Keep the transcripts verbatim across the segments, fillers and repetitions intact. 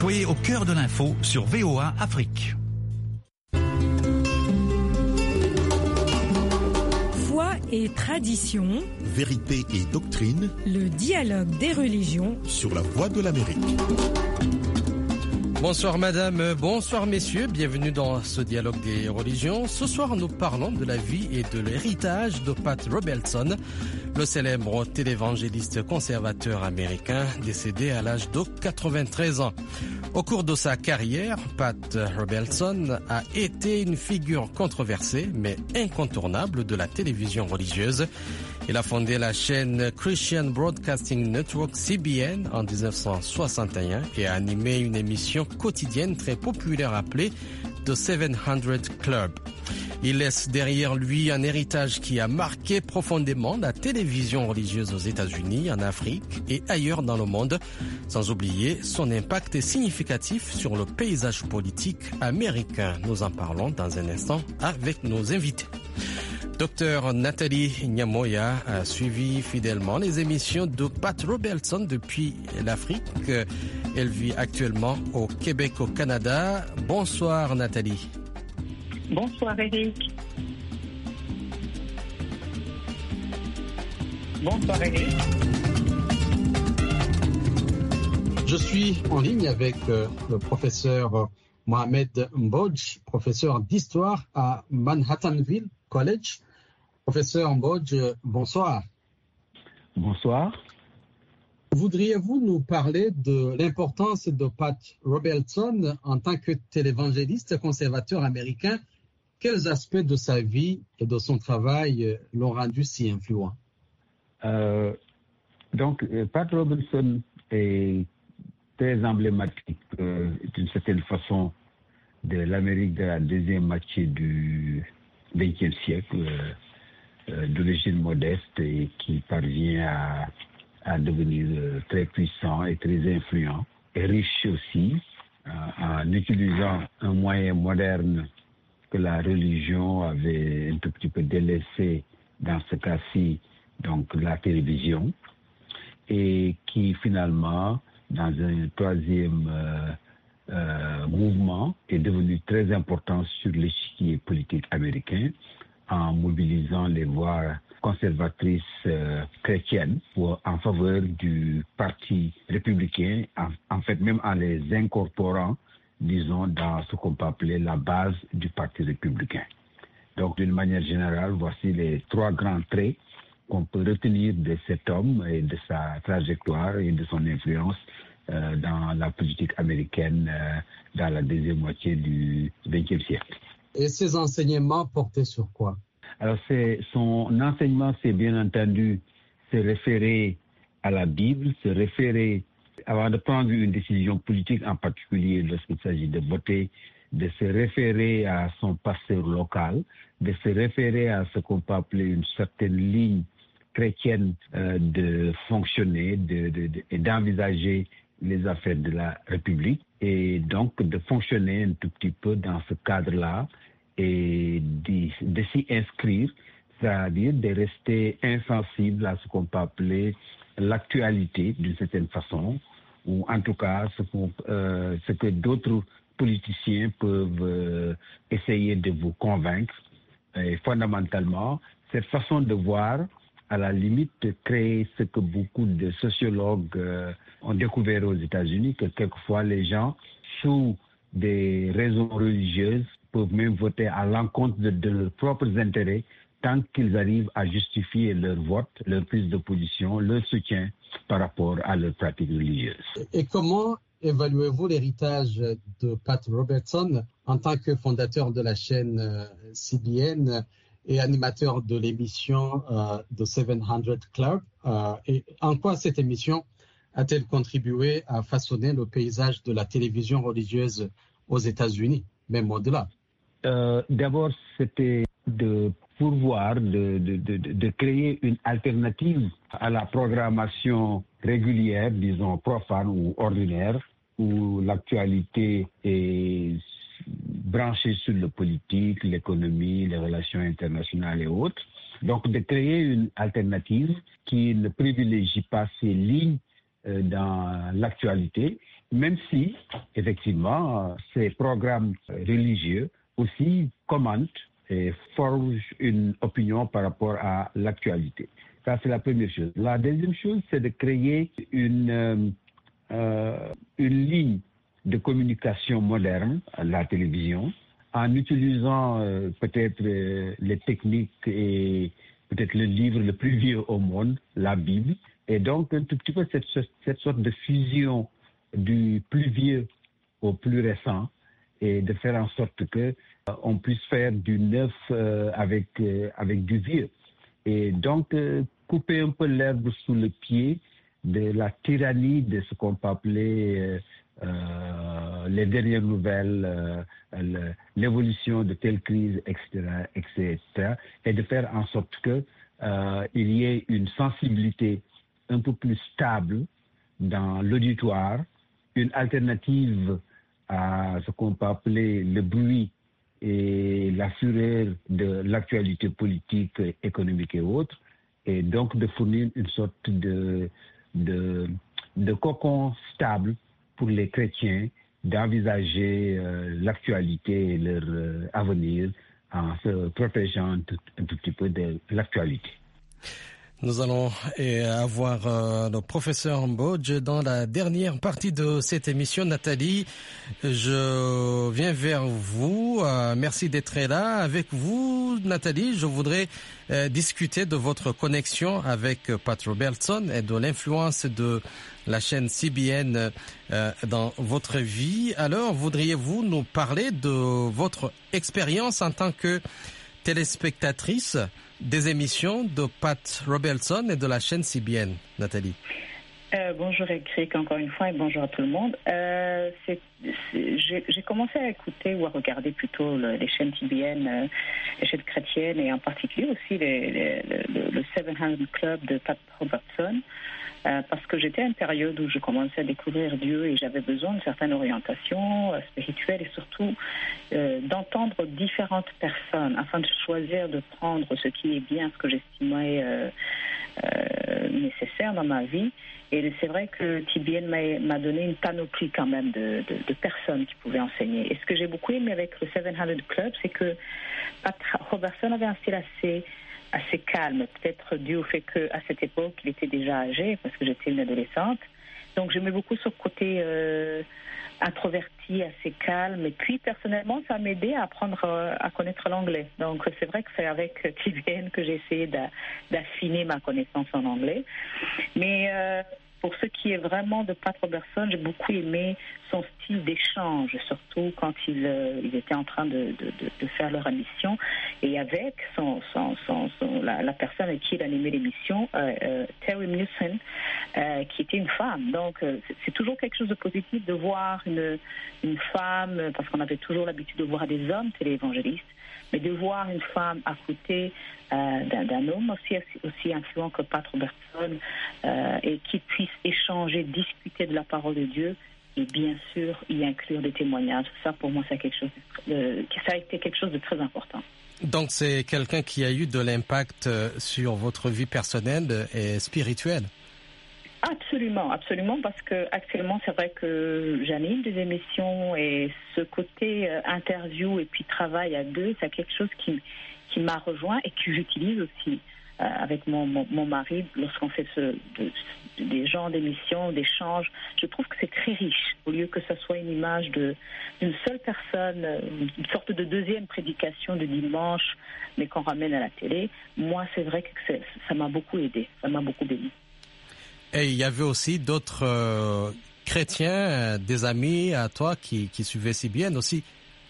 Soyez au cœur de l'info sur V O A Afrique. Foi et tradition, vérité et doctrine, le dialogue des religions sur la Voix de l'Amérique. Bonsoir madame, bonsoir messieurs, bienvenue dans ce dialogue des religions. Ce soir nous parlons de la vie et de l'héritage de Pat Robertson, le célèbre télévangéliste conservateur américain décédé à l'âge de quatre-vingt-treize ans. Au cours de sa carrière, Pat Robertson a été une figure controversée mais incontournable de la télévision religieuse. Il a fondé la chaîne Christian Broadcasting Network C B N en dix-neuf cent soixante et un et a animé une émission quotidienne très populaire appelée The seven hundred Club. Il laisse derrière lui un héritage qui a marqué profondément la télévision religieuse aux États-Unis, en Afrique et ailleurs dans le monde, sans oublier son impact significatif sur le paysage politique américain. Nous en parlons dans un instant avec nos invités. Docteur Nathalie Nyamoya a suivi fidèlement les émissions de Pat Robertson depuis l'Afrique. Elle vit actuellement au Québec, au Canada. Bonsoir Nathalie. Bonsoir Eric. Bonsoir Eric. Je suis en ligne avec euh, le professeur Mohamed Mbodj, professeur d'histoire à Manhattanville College. Professeur Mbodj, bonsoir. Bonsoir. Voudriez-vous nous parler de l'importance de Pat Robertson en tant que télévangéliste conservateur américain? Quels aspects de sa vie et de son travail l'ont rendu si influent? euh, Donc, Pat Robertson est très emblématique euh, d'une certaine façon de l'Amérique de la deuxième moitié du vingtième siècle, euh, euh, d'origine modeste et qui parvient à, à devenir euh, très puissant et très influent, et riche aussi, euh, en utilisant un moyen moderne que la religion avait un tout petit peu délaissé dans ce cas-ci, donc la télévision, et qui finalement, dans un troisième euh, euh, mouvement, est devenu très important sur l'échiquier politique américain en mobilisant les voix conservatrices euh, chrétiennes pour, en faveur du parti républicain, en, en fait même en les incorporant, disons, dans ce qu'on peut appeler la base du parti républicain. Donc, d'une manière générale, voici les trois grands traits qu'on peut retenir de cet homme et de sa trajectoire et de son influence euh, dans la politique américaine euh, dans la deuxième moitié du vingtième siècle. Et ses enseignements portaient sur quoi? Alors, c'est, son enseignement, c'est bien entendu se référer à la Bible, se référer, avant de prendre une décision politique, en particulier lorsqu'il s'agit de voter, de se référer à son pasteur local, de se référer à ce qu'on peut appeler une certaine ligne chrétienne euh, de fonctionner de, de, de, et d'envisager les affaires de la République, et donc de fonctionner un tout petit peu dans ce cadre-là et de, de s'y inscrire, c'est-à-dire de rester insensible à ce qu'on peut appeler l'actualité d'une certaine façon, ou en tout cas ce, qu'on, euh, ce que d'autres politiciens peuvent euh, essayer de vous convaincre. Et fondamentalement, cette façon de voir, à la limite, crée ce que beaucoup de sociologues euh, ont découvert aux États-Unis, que quelquefois les gens, sous des raisons religieuses, peuvent même voter à l'encontre de, de leurs propres intérêts, tant qu'ils arrivent à justifier leur vote, leur prise de position, leur soutien par rapport à leur pratique religieuse. Et comment évaluez-vous l'héritage de Pat Robertson en tant que fondateur de la chaîne C B N et animateur de l'émission euh, The seven hundred Club? Euh, et en quoi cette émission a-t-elle contribué à façonner le paysage de la télévision religieuse aux États-Unis, même au-delà? Euh, d'abord, c'était de pourvoir, de, de, de, de créer une alternative à la programmation régulière, disons profane ou ordinaire, où l'actualité est branchée sur le politique, l'économie, les relations internationales et autres. Donc, de créer une alternative qui ne privilégie pas ces lignes euh, dans l'actualité même si, effectivement, ces programmes religieux aussi commentent et forgent une opinion par rapport à l'actualité. Ça, c'est la première chose. La deuxième chose, c'est de créer une, euh, euh, une ligne de communication moderne, la télévision, en utilisant euh, peut-être euh, les techniques et peut-être le livre le plus vieux au monde, la Bible. Et donc, un tout petit peu cette, cette sorte de fusion du plus vieux au plus récent et de faire en sorte que euh, on puisse faire du neuf euh, avec, euh, avec du vieux. Et donc, euh, couper un peu l'herbe sous le pied de la tyrannie de ce qu'on peut appeler euh, euh, les dernières nouvelles, euh, le, l'évolution de telle crise, et cetera, et cetera, et de faire en sorte que euh, il y ait une sensibilité un peu plus stable dans l'auditoire, une alternative à ce qu'on peut appeler le bruit et la fureur de l'actualité politique, économique et autres, et donc de fournir une sorte de, de, de cocon stable pour les chrétiens d'envisager euh, l'actualité et leur euh, avenir en se protégeant un tout, un tout petit peu de l'actualité. Nous allons avoir euh, le professeur Mbodj dans la dernière partie de cette émission. Nathalie, je viens vers vous. Euh, merci d'être là. Avec vous, Nathalie, je voudrais euh, discuter de votre connexion avec Pat Robertson et de l'influence de la chaîne C B N euh, dans votre vie. Alors, voudriez-vous nous parler de votre expérience en tant que téléspectatrice des émissions de Pat Robertson et de la chaîne C B N, Nathalie? Euh, bonjour Eric, encore une fois, et bonjour à tout le monde. Euh, c'est, c'est, j'ai, j'ai commencé à écouter ou à regarder plutôt le, les chaînes T B N, euh, les chaînes chrétiennes, et en particulier aussi les, les, le, le seven hundred Club de Pat Robertson, euh, parce que j'étais à une période où je commençais à découvrir Dieu et j'avais besoin d'une certaine orientation euh, spirituelle et surtout euh, d'entendre différentes personnes afin de choisir de prendre ce qui est bien, ce que j'estimais euh, euh, nécessaire dans ma vie. Et c'est vrai que T B N m'a, m'a donné une panoplie quand même de, de, de personnes qui pouvaient enseigner. Et ce que j'ai beaucoup aimé avec le seven hundred Club, c'est que Pat Robertson avait un style assez, assez calme, peut-être dû au fait qu'à cette époque, il était déjà âgé, parce que j'étais une adolescente. Donc j'aimais beaucoup ce côté euh, introverti, assez calme. Et puis personnellement, ça m'a aidé à apprendre euh, à connaître l'anglais. Donc c'est vrai que c'est avec T B N que j'ai essayé d'a, d'affiner ma connaissance en anglais. Mais euh, pour ce qui est vraiment de Pat Robertson, j'ai beaucoup aimé son style d'échange, surtout quand ils, euh, ils étaient en train de, de, de faire leur émission. Et avec son, son, son, son, la, la personne avec qui il animait l'émission, euh, euh, Terry Newson, euh, qui était une femme. Donc euh, c'est, c'est toujours quelque chose de positif de voir une, une femme, parce qu'on avait toujours l'habitude de voir des hommes téléévangélistes, mais de voir une femme à côté euh, d'un, d'un homme aussi, aussi influent que Pat Robertson euh, et qui puisse échanger, discuter de la parole de Dieu et bien sûr y inclure des témoignages. Ça, pour moi, c'est quelque chose de, ça a été quelque chose de très important. Donc, c'est quelqu'un qui a eu de l'impact sur votre vie personnelle et spirituelle? Absolument, absolument, parce que actuellement, c'est vrai que j'anime des émissions et ce côté euh, interview et puis travail à deux, c'est quelque chose qui, qui m'a rejoint et que j'utilise aussi euh, avec mon, mon, mon mari lorsqu'on fait ce, de, des genres d'émissions, d'échanges. Je trouve que c'est très riche, au lieu que ce soit une image de, d'une seule personne, une sorte de deuxième prédication du dimanche, mais qu'on ramène à la télé. Moi, c'est vrai que c'est, ça m'a beaucoup aidé, ça m'a beaucoup béni. Et il y avait aussi d'autres euh, chrétiens, euh, des amis à toi qui, qui suivaient C B N aussi.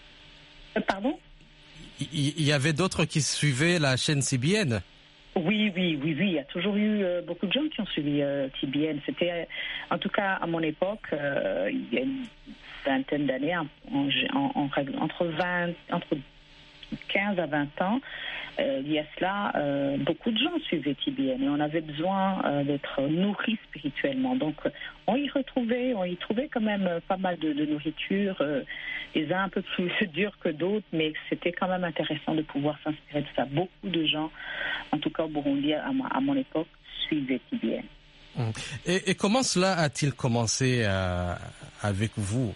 Euh, pardon? Il, il y avait d'autres qui suivaient la chaîne C B N? Oui, oui, oui, oui. Il y a toujours eu euh, beaucoup de gens qui ont suivi euh, T B N. C'était, euh, en tout cas, à mon époque, euh, il y a une vingtaine d'années, en, en, en, entre vingt, entre quinze à vingt ans, euh, il y a cela, euh, beaucoup de gens suivaient T B N et on avait besoin euh, d'être nourris spirituellement. Donc, on y retrouvait, on y trouvait quand même pas mal de, de nourriture, euh, les uns un peu plus durs que d'autres, mais c'était quand même intéressant de pouvoir s'inspirer de ça. Beaucoup de gens, en tout cas au Burundi, à, à mon époque, suivaient T B N. Et, et comment cela a-t-il commencé euh, avec vous?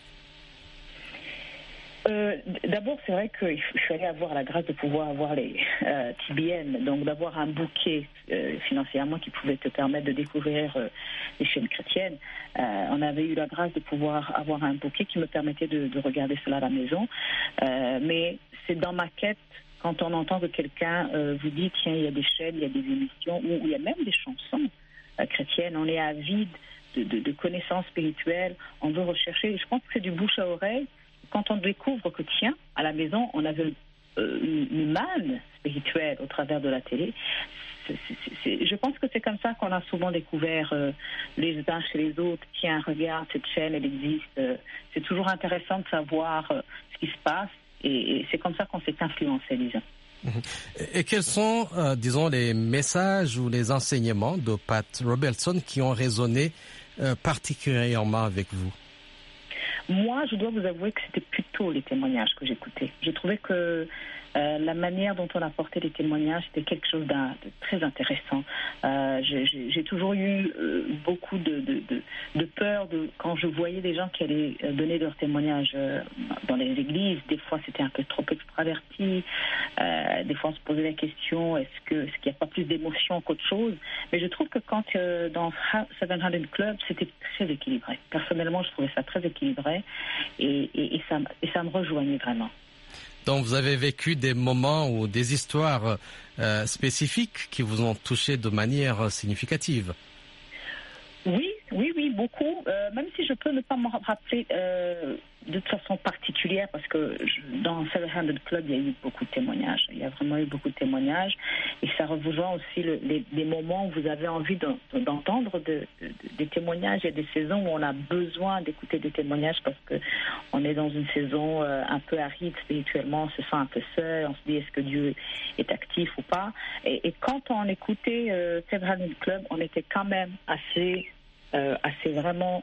Euh, d'abord, c'est vrai qu'il fallait avoir la grâce de pouvoir avoir les euh, T B N, donc d'avoir un bouquet euh, financièrement qui pouvait te permettre de découvrir euh, les chaînes chrétiennes. Euh, on avait eu la grâce de pouvoir avoir un bouquet qui me permettait de, de regarder cela à la maison. Euh, mais c'est dans ma quête, quand on entend que quelqu'un euh, vous dit, tiens, il y a des chaînes, il y a des émissions, ou il y a même des chansons euh, chrétiennes, on est avide de, de, de connaissances spirituelles, on veut rechercher. Je pense que c'est du bouche à oreille. Quand on découvre que, tiens, à la maison, on avait euh, une manne spirituelle au travers de la télé, c'est, c'est, c'est, je pense que c'est comme ça qu'on a souvent découvert euh, les uns chez les autres. Tiens, regarde, cette chaîne, elle existe. Euh, c'est toujours intéressant de savoir euh, ce qui se passe et, et c'est comme ça qu'on s'est influencé, disons. Et quels sont, euh, disons, les messages ou les enseignements de Pat Robertson qui ont résonné euh, particulièrement avec vous? Moi, je dois vous avouer que c'était plutôt les témoignages que j'écoutais. J'ai trouvé que euh, la manière dont on apportait les témoignages, c'était quelque chose d'un, de très intéressant. Euh, j'ai, j'ai, j'ai toujours eu euh, beaucoup de, de, de, de peur de, quand je voyais des gens qui allaient donner leurs témoignages euh, dans les églises. Des fois, c'était un peu trop extraverti. Euh, des fois, on se posait la question, est-ce, que, est-ce qu'il n'y a pas plus d'émotion qu'autre chose? Mais je trouve que quand euh, dans sept cents Club, c'était très équilibré. Personnellement, je trouvais ça très équilibré et, et, et, ça, et ça me rejoignait vraiment. Donc, vous avez vécu des moments ou des histoires euh, spécifiques qui vous ont touché de manière significative? Oui, oui, oui, beaucoup. Euh, même si je peux ne pas me rappeler euh, de façon particulière, parce que je, dans sept cents Club, il y a eu beaucoup de témoignages. Il y a vraiment eu beaucoup de témoignages. Et ça rejoint aussi le, les, les moments où vous avez envie de, de, d'entendre de, de, des témoignages. Il y a des saisons où on a besoin d'écouter des témoignages parce qu'on est dans une saison euh, un peu aride spirituellement. On se sent un peu seul. On se dit, est-ce que Dieu est actif ou pas? Et, et quand on écoutait euh, sept cents Club, on était quand même assez... Euh, assez vraiment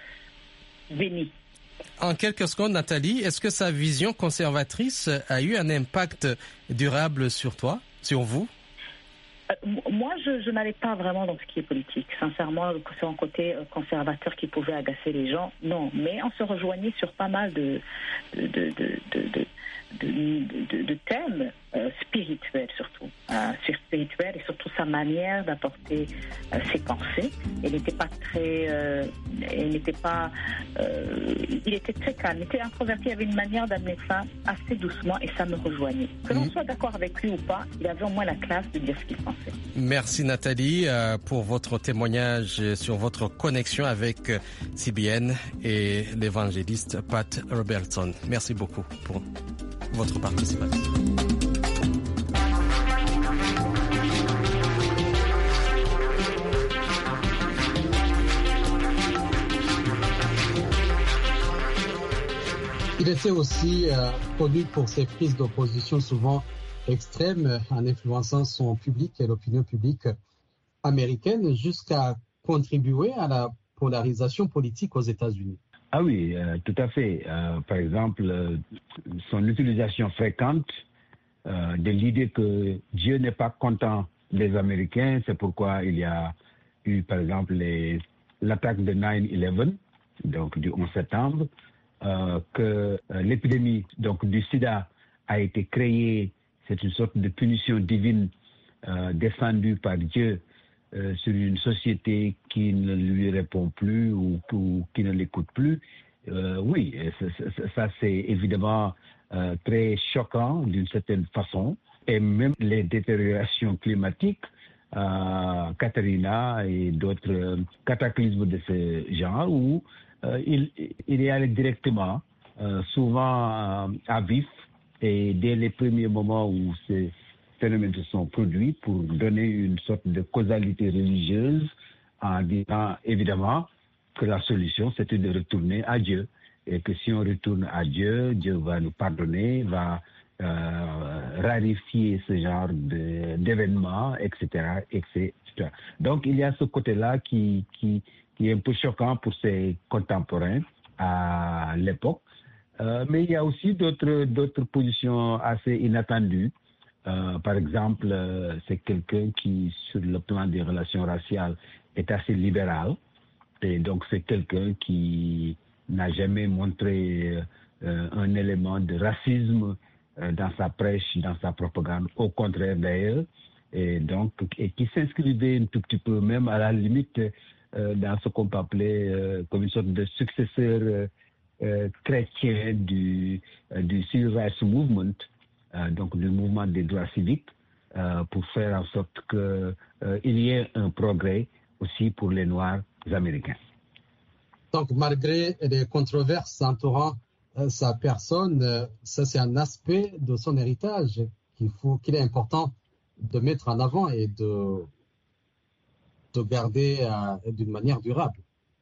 béni. En quelques secondes, Nathalie, est-ce que sa vision conservatrice a eu un impact durable sur toi, sur vous? Euh, moi, je, je n'allais pas vraiment dans ce qui est politique. Sincèrement, c'est un côté conservateur qui pouvait agacer les gens. Non, mais on se rejoignait sur pas mal de, de, de, de, de, de, de, de thèmes euh, spirituels surtout. Euh, spirituels et surtout sa manière d'apporter euh, ses pensées. Il n'était pas très... Euh, il n'était pas... Euh, il était très calme, il était introverti, il avait une manière d'amener ça assez doucement et ça me rejoignait. Que l'on soit d'accord avec lui ou pas, il avait au moins la classe de dire ce qu'il pensait. Merci Nathalie euh, pour votre témoignage sur votre connexion avec C B N et l'évangéliste Pat Robertson. Merci beaucoup pour votre participation. Il était aussi euh, connu pour ses prises d'opposition souvent extrêmes en influençant son public et l'opinion publique américaine jusqu'à contribuer à la polarisation politique aux États-Unis. Ah oui, euh, tout à fait. Euh, par exemple, euh, son utilisation fréquente euh, de l'idée que Dieu n'est pas content des Américains, c'est pourquoi il y a eu, par exemple, les, l'attaque de neuf onze, donc du onze septembre, euh, que euh, l'épidémie donc du sida a été créée, c'est une sorte de punition divine euh, descendue par Dieu euh, sur une société qui ne lui répond plus ou, ou qui ne l'écoute plus. Euh, oui, ça, ça, ça c'est évidemment euh, très choquant d'une certaine façon. Et même les détériorations climatiques, euh, Katrina et d'autres euh, cataclysmes de ce genre, où euh, il, il est allé directement, euh, souvent euh, à vif, et dès les premiers moments où ces phénomènes se sont produits, pour donner une sorte de causalité religieuse, en disant évidemment que la solution c'était de retourner à Dieu, et que si on retourne à Dieu, Dieu va nous pardonner, va euh, rarifier ce genre de, d'événements, et cetera, et cetera. Donc il y a ce côté-là qui, qui, qui est un peu choquant pour ses contemporains à l'époque. Euh, mais il y a aussi d'autres, d'autres positions assez inattendues. Euh, par exemple, euh, c'est quelqu'un qui, sur le plan des relations raciales, est assez libéral. Et donc, c'est quelqu'un qui n'a jamais montré euh, un élément de racisme euh, dans sa prêche, dans sa propagande. Au contraire, d'ailleurs. Et donc, et qui s'inscrivait un tout petit peu, même à la limite, euh, dans ce qu'on peut appeler euh, comme une sorte de successeur euh, euh, chrétien du, euh, du Civil Rights Movement, euh, donc du mouvement des droits civiques, euh, pour faire en sorte qu'il euh, y ait un progrès aussi pour les Noirs américains. Donc, malgré les controverses entourant euh, sa personne, euh, ça c'est un aspect de son héritage qu'il faut, qu'il est important de mettre en avant et de, de garder euh, d'une manière durable.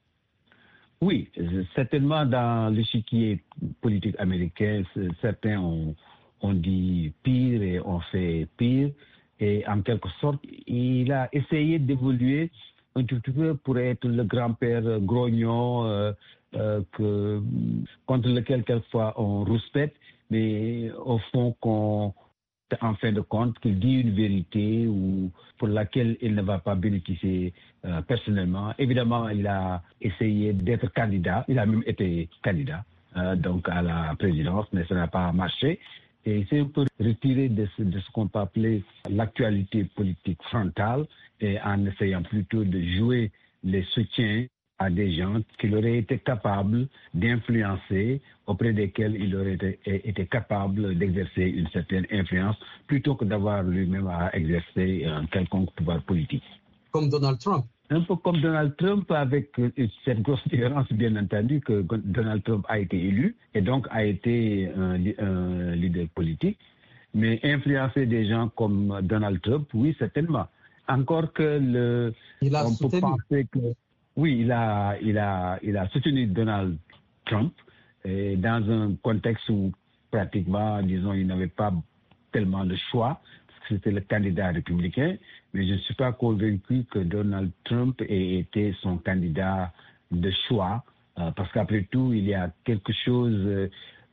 Oui, certainement dans l'échiquier politique américain, certains ont, ont dit pire et ont fait pire. Et en quelque sorte, il a essayé d'évoluer un tout petit peu pour être le grand-père grognon euh, euh, que, contre lequel quelquefois on rouspète, mais au fond qu'on, en fin de compte, qu'il dit une vérité ou pour laquelle il ne va pas bénéficier euh, personnellement. Évidemment, il a essayé d'être candidat, il a même été candidat euh, donc à la présidence, mais ça n'a pas marché. Et il s'est un peu retiré de ce, de ce qu'on peut appeler l'actualité politique frontale et en essayant plutôt de jouer les soutiens à des gens qu'il aurait été capable d'influencer, auprès desquels il aurait été, été capable d'exercer une certaine influence, plutôt que d'avoir lui-même à exercer un quelconque pouvoir politique. Comme Donald Trump. Un peu comme Donald Trump, avec cette grosse différence, bien entendu, que Donald Trump a été élu et donc a été un, un leader politique. Mais influencer des gens comme Donald Trump, oui, certainement. Encore que le, il a on soutenu. peut penser que oui, il a, il a, il a soutenu Donald Trump et dans un contexte où pratiquement, disons, il n'avait pas tellement de choix. C'était le candidat républicain, mais je ne suis pas convaincu que Donald Trump ait été son candidat de choix, euh, parce qu'après tout, il y a quelque chose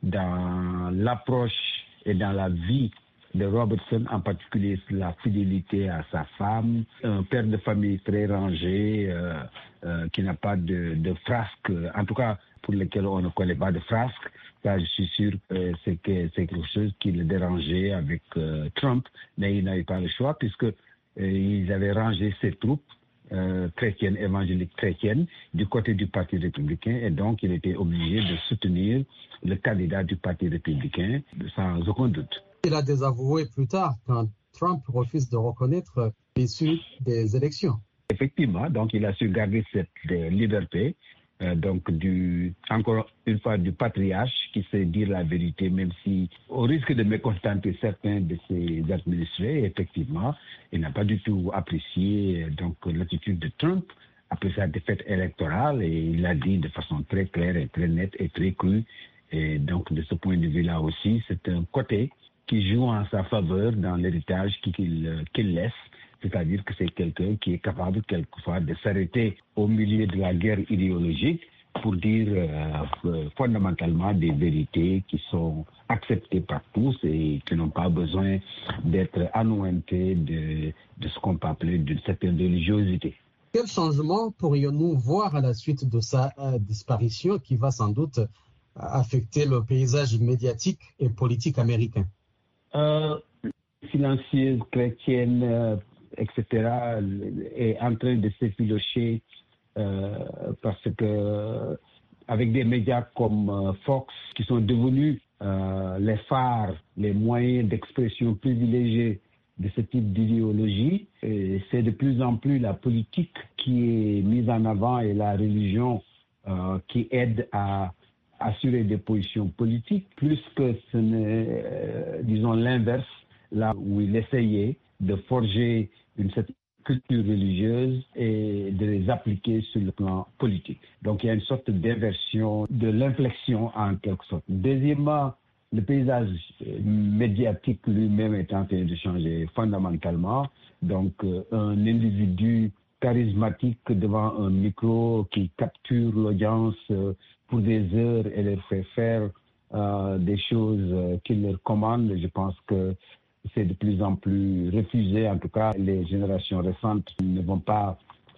dans l'approche et dans la vie de Robertson, en particulier la fidélité à sa femme, un père de famille très rangé, euh, euh, qui n'a pas de, de frasque, en tout cas pour lesquels on ne connaît pas de frasque. Ça, je suis sûr que c'est, que c'est quelque chose qui le dérangeait avec euh, Trump, mais il n'avait pas le choix puisque euh, ils avaient rangé ses troupes euh, chrétiennes, évangéliques chrétiennes, du côté du Parti républicain, et donc il était obligé de soutenir le candidat du Parti républicain sans aucun doute. Il a désavoué plus tard quand Trump refuse de reconnaître l'issue des élections. Effectivement, donc il a su garder cette euh, liberté. Euh, donc, du, encore une fois, du patriarche qui sait dire la vérité, même si, au risque de mécontenter certains de ses administrés, effectivement, il n'a pas du tout apprécié donc, l'attitude de Trump après sa défaite électorale, et il l'a dit de façon très claire et très nette et très crue. Et donc, de ce point de vue-là aussi, c'est un côté qui joue en sa faveur dans l'héritage qu'il, qu'il laisse. C'est-à-dire que c'est quelqu'un qui est capable quelquefois de s'arrêter au milieu de la guerre idéologique pour dire euh, fondamentalement des vérités qui sont acceptées par tous et qui n'ont pas besoin d'être annoncées de, de ce qu'on peut appeler d'une certaine religiosité. Quel changement pourrions-nous voir à la suite de sa euh, disparition qui va sans doute affecter le paysage médiatique et politique américain? euh, Silencieuse, chrétienne, euh, et cetera, est en train de s'effilocher euh, parce que avec des médias comme euh, Fox qui sont devenus euh, les phares, les moyens d'expression privilégiés de ce type d'idéologie, et c'est de plus en plus la politique qui est mise en avant et la religion euh, qui aide à assurer des positions politiques, plus que ce n'est, euh, disons, l'inverse, là où il essayait de forger une certaine culture religieuse et de les appliquer sur le plan politique. Donc il y a une sorte d'inversion de l'inflexion en quelque sorte. Deuxièmement, le paysage médiatique lui-même est en train de changer fondamentalement. Donc euh, un individu charismatique devant un micro qui capture l'audience euh, pour des heures et leur fait faire euh, des choses euh, qu'il leur commande, je pense que c'est de plus en plus refusé. En tout cas, les générations récentes ne vont pas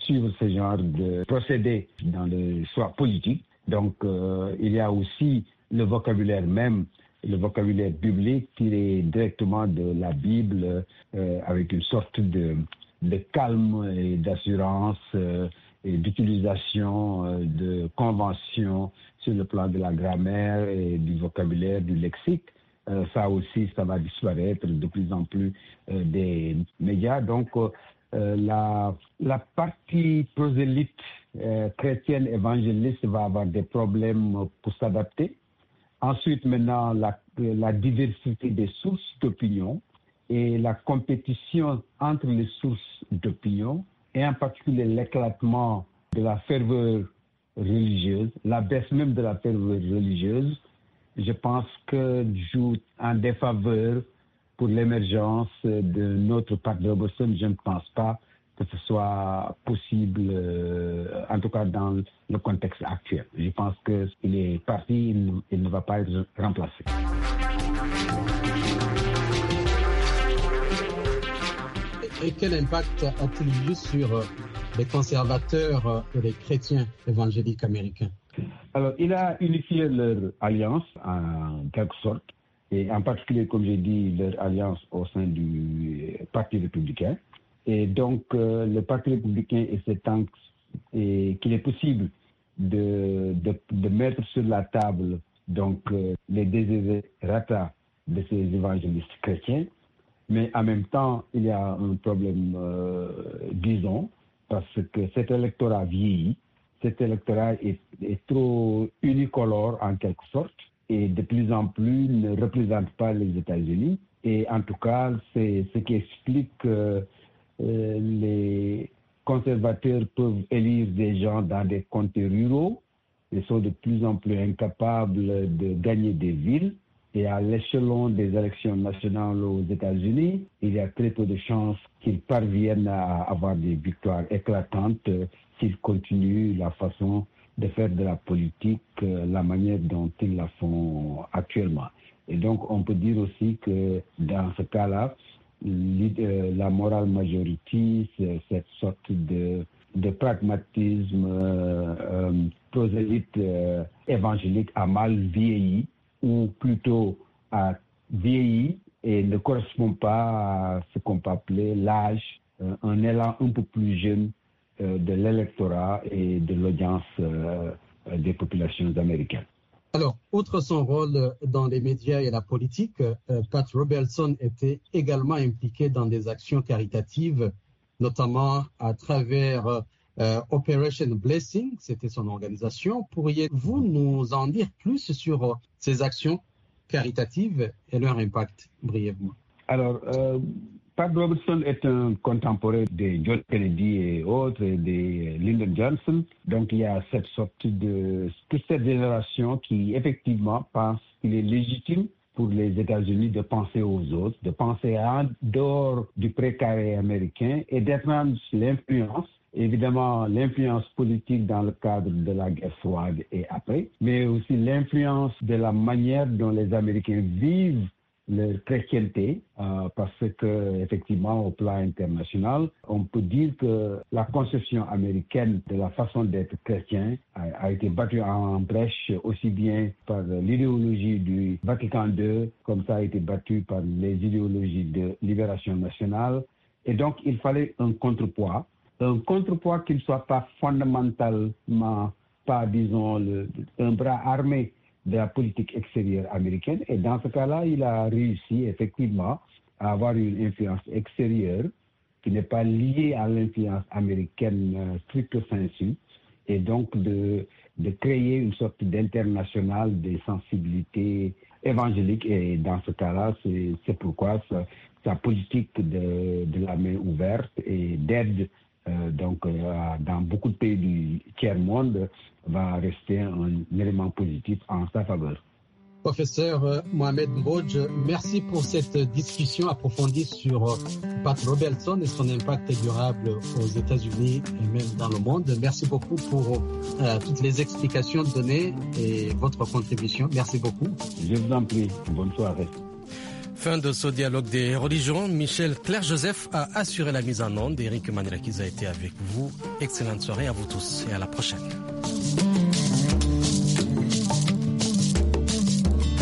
suivre ce genre de procédé dans le choix politique. Donc, euh, il y a aussi le vocabulaire même, le vocabulaire biblique tiré directement de la Bible euh, avec une sorte de, de calme et d'assurance euh, et d'utilisation euh, de conventions sur le plan de la grammaire et du vocabulaire, du lexique. Euh, ça aussi, ça va disparaître de plus en plus euh, des médias. Donc, euh, la, la partie prosélyte euh, chrétienne évangéliste va avoir des problèmes pour s'adapter. Ensuite, maintenant, la, la diversité des sources d'opinion et la compétition entre les sources d'opinion, et en particulier l'éclatement de la ferveur religieuse, la baisse même de la ferveur religieuse, je pense que joue en défaveur pour l'émergence de notre Pat Robertson. Je ne pense pas que ce soit possible, euh, en tout cas dans le contexte actuel. Je pense qu'il est parti, il, il ne va pas être remplacé. Et quel impact a-t-il eu sur les conservateurs et les chrétiens évangéliques américains? Alors, il a unifié leur alliance en quelque sorte, et en particulier, comme j'ai dit, leur alliance au sein du Parti républicain. Et donc, euh, le Parti républicain s'étend et qu'il est possible de, de, de mettre sur la table donc euh, les desiderata de ces évangélistes chrétiens, mais en même temps, il y a un problème, euh, disons, parce que cet électorat vieillit. Cet électorat est, est trop unicolore en quelque sorte et de plus en plus ne représente pas les États-Unis. Et en tout cas, c'est ce qui explique que euh, les conservateurs peuvent élire des gens dans des comtés ruraux et sont de plus en plus incapables de gagner des villes. Et à l'échelon des élections nationales aux États-Unis, il y a très peu de chances qu'ils parviennent à avoir des victoires éclatantes s'ils continuent la façon de faire de la politique, la manière dont ils la font actuellement. Et donc, on peut dire aussi que dans ce cas-là, la moral majority, c'est cette sorte de, de pragmatisme euh, euh, prosélyte euh, évangélique a mal vieilli, ou plutôt a vieilli et ne correspond pas à ce qu'on peut appeler l'âge, euh, un élan un peu plus jeune euh, de l'électorat et de l'audience euh, des populations américaines. Alors, outre son rôle dans les médias et la politique, euh, Pat Robertson était également impliqué dans des actions caritatives, notamment à travers euh, Operation Blessing, c'était son organisation. Pourriez-vous nous en dire plus sur euh, ces actions caritatives et leur impact brièvement? Alors, euh, Pat Robertson est un contemporain de John Kennedy et autres, et de Lyndon Johnson. Donc, il y a cette sorte de... toute cette génération qui, effectivement, pense qu'il est légitime pour les États-Unis de penser aux autres, de penser en dehors du précaré américain et d'étendre l'influence, évidemment l'influence politique dans le cadre de la guerre froide et après, mais aussi l'influence de la manière dont les Américains vivent leur chrétienté, euh, parce que effectivement au plan international, on peut dire que la conception américaine de la façon d'être chrétien a, a été battue en brèche aussi bien par l'idéologie du Vatican deux, comme ça a été battu par les idéologies de libération nationale. Et donc il fallait un contrepoids, un contrepoids qui ne soit pas fondamentalement, pas disons, le, un bras armé de la politique extérieure américaine. Et dans ce cas-là, il a réussi effectivement à avoir une influence extérieure qui n'est pas liée à l'influence américaine euh, stricto sensu, et donc de, de créer une sorte d'international des sensibilités évangéliques. Et dans ce cas-là, c'est, c'est pourquoi sa, sa politique de, de la main ouverte et d'aide Euh, donc, euh, dans beaucoup de pays du tiers-monde, va rester un, un élément positif en sa faveur. Professeur euh, Mohamed Mbodj, merci pour cette discussion approfondie sur euh, Pat Robertson et son impact durable aux États-Unis et même dans le monde. Merci beaucoup pour euh, toutes les explications données et votre contribution. Merci beaucoup. Je vous en prie. Bonne soirée. Fin de ce dialogue des religions. Michel Claire-Joseph a assuré la mise en onde. Eric Manirakis a été avec vous. Excellente soirée à vous tous et à la prochaine.